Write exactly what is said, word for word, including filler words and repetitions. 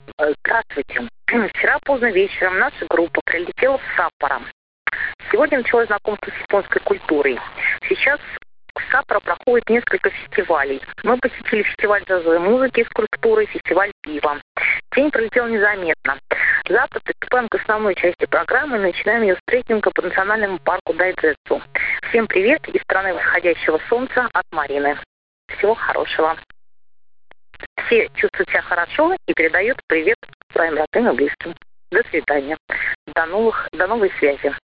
Э, Здравствуйте. Вчера поздно вечером наша группа прилетела в Саппоро. Сегодня началось знакомство с японской культурой. Сейчас в Саппоро проходит несколько фестивалей. Мы посетили фестиваль джазовой музыки и скульптуры, фестиваль пива. День пролетел незаметно. Завтра приступаем к основной части программы и начинаем ее с трекинга по национальному парку Дайдзетсу. Всем привет из страны восходящего солнца от Марины. Всего хорошего. Все чувствуют себя хорошо и передают привет своим родным и близким. До свидания. До новых, до новой связи.